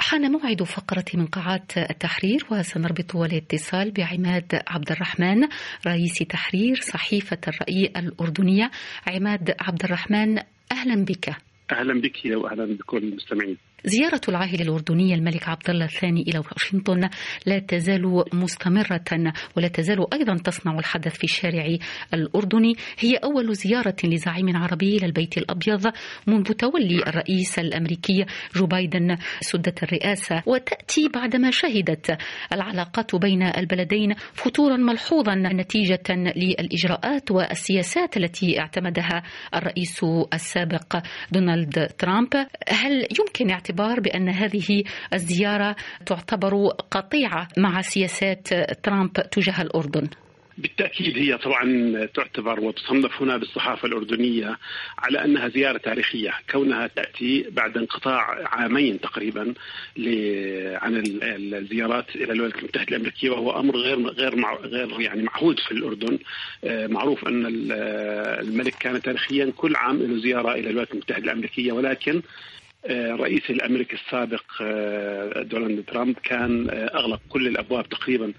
حان موعد فقرة من قاعات التحرير، وسنربط الاتصال بعماد عبد الرحمن رئيس تحرير صحيفة الرأي الأردنية. عماد عبد الرحمن، أهلا بك. أهلا بك وأهلا بكل المستمعين. زيارة العاهل الأردني الملك عبد الله الثاني إلى واشنطن لا تزال مستمرة، ولا تزال أيضا تصنع الحدث في الشارع الأردني. هي أول زيارة لزعيم عربي إلى البيت الأبيض منذ تولي الرئيس الأمريكي جو بايدن سدة الرئاسة، وتأتي بعدما شهدت العلاقات بين البلدين فتورا ملحوظا نتيجة للإجراءات والسياسات التي اعتمدها الرئيس السابق دونالد ترامب. هل يمكن اعتبار بأن هذه الزيارة تعتبر قطيعة مع سياسات ترامب تجاه الأردن؟ بالتأكيد هي طبعا تعتبر وتصنف هنا بالصحافة الأردنية على أنها زيارة تاريخية، كونها تأتي بعد انقطاع عامين تقريبا عن الزيارات إلى الولايات المتحدة الأمريكية، وهو أمر غير يعني معهود في الأردن. معروف أن الملك كان تاريخيا كل عام له زيارة إلى الولايات المتحدة الأمريكية، ولكن رئيس الأمريكي السابق دونالد ترامب كان أغلق كل الأبواب تقريبا،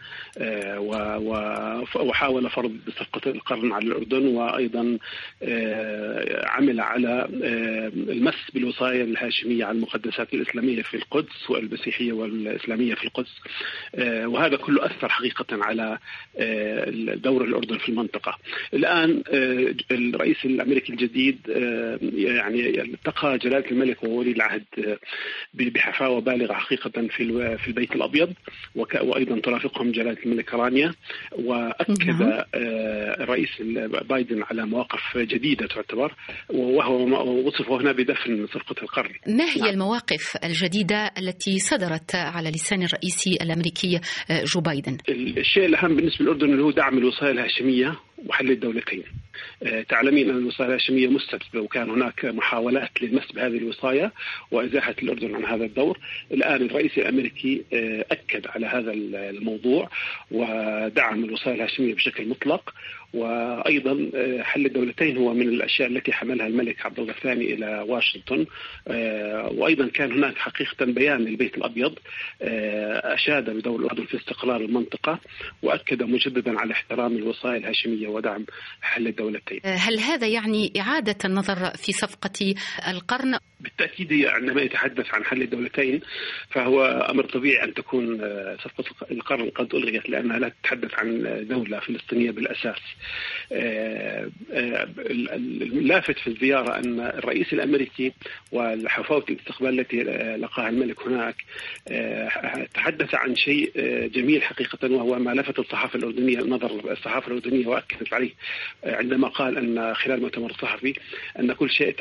وحاول فرض صفقة القرن على الأردن، وأيضا عمل على المس بالوصايا الهاشمية على المقدسات الإسلامية في القدس والمسيحية والإسلامية في القدس، وهذا كله أثر حقيقة على دور الأردن في المنطقة. الآن الرئيس الأمريكي الجديد يعني التقى جلالة الملك وولي العهد بحفاوة بالغة حقيقة في البيت الأبيض، وأيضا ترافقهم جلالة الملك رانيا، وأكد الرئيس بايدن على مواقف جديدة تعتبر، وهو وصفه هنا بدفن صفقة القرن. ما هي المواقف الجديدة التي صدرت على لسان الرئيس الأمريكي جو بايدن؟ الشيء الأهم بالنسبة للأردن اللي هو دعم الوصايا الهاشمية وحل الدولتين. تعلمين أن الوصايا الهاشمية مستبدة، وكان هناك محاولات للمس بهذه الوصايا وإزاحة الأردن عن هذا الدور. الآن الرئيس الأمريكي أكد على هذا الموضوع ودعم الوصايا الهاشمية بشكل مطلق، وأيضا حل الدولتين هو من الأشياء التي حملها الملك عبد الله الثاني إلى واشنطن. وأيضا كان هناك حقيقة بيان للبيت الأبيض أشاد بدور الأردن في استقرار المنطقة، وأكد مجددا على احترام الوصايا الهاشمية ودعم حل الدولتين. هل هذا يعني إعادة النظر في صفقة القرن؟ بالتأكيد عندما يتحدث عن حل الدولتين فهو أمر طبيعي أن تكون صفقة القرن قد ألغيت، لأنها لا تتحدث عن دولة فلسطينية بالأساس. اللافت في الزيارة أن الرئيس الأمريكي وحفاوة الاستقبال التي لقاها الملك هناك تحدث عن شيء جميل حقيقة، وهو ما لفت الصحافة الأردنية نظر الصحافة الأردنية وأكدت عليه عندما قال أن خلال مؤتمر صحفي أن كل شيء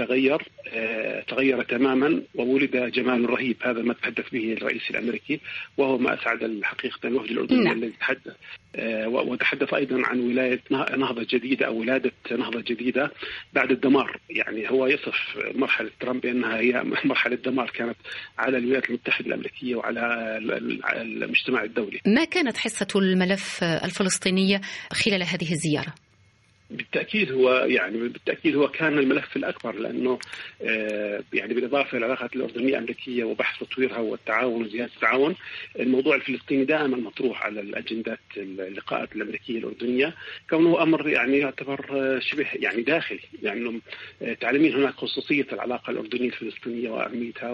تغير تماما وولد جمال رهيب. هذا ما تحدث به الرئيس الأمريكي، وهو ما أسعد الحقيقة الوفد الأردني الذي تحدث، وتحدث أيضا عن ولاية نهضة جديدة أو ولادة نهضة جديدة بعد الدمار. يعني هو يصف مرحلة ترامب بأنها هي مرحلة دمار كانت على الولايات المتحدة الأمريكية وعلى المجتمع الدولي. ما كانت حصة الملف الفلسطيني خلال هذه الزيارة؟ بالتأكيد هو كان الملف الأكبر، لأنه يعني بالإضافة للعلاقات الأردنية الأمريكية وبحث تطويرها والتعاون وزيادة التعاون، الموضوع الفلسطيني دائما مطروح على الأجندات اللقاءات الأمريكية الأردنية، كونه أمر يعني يعتبر شبه يعني داخلي، لأنه تعلمين هناك خصوصية العلاقة الأردنية الفلسطينية وأهميتها،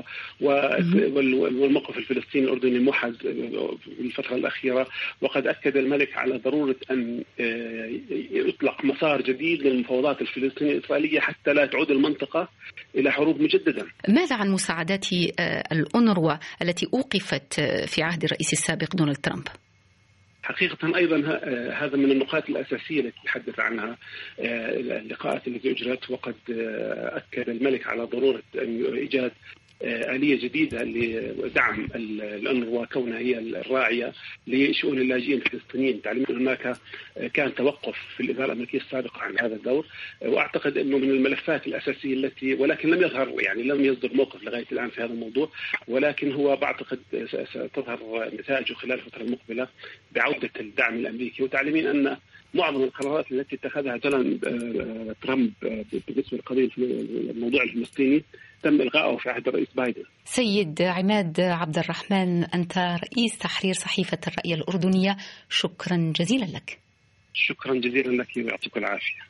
والموقف الفلسطيني الأردني موحد في الفترة الأخيرة. وقد أكد الملك على ضرورة أن يطلق مسار جديد للمفاوضات الفلسطينية الإسرائيلية حتى لا تعود المنطقة إلى حروب مجددا. ماذا عن مساعدات الأونروا التي أوقفت في عهد الرئيس السابق دونالد ترامب؟ حقيقة أيضا هذا من النقاط الأساسية التي تحدث عنها اللقاءات التي أجرت، وقد أكد الملك على ضرورة إيجاد آلية جديدة لدعم الأونروا كونها هي الراعية لشؤون اللاجئين الفلسطينيين. تعلمون هناك كان توقف في الإدارة الأمريكية السابقة عن هذا الدور، وأعتقد أنه من الملفات الأساسية ولكن لم يصدر موقف لغاية الآن في هذا الموضوع، ولكن هو بعتقد ستظهر نتائجه خلال الفترة المقبلة بعودة الدعم الأمريكي. وتعلمين أن معظم القرارات التي اتخذها ترامب بالنسبة لقضية الموضوع الفلسطيني تم إلغائه في عهد الرئيس بايدن. سيد عماد عبد الرحمن، أنت رئيس تحرير صحيفة الرأي الأردنية، شكرا جزيلا لك. شكرا جزيلا لك ويعطيك العافية.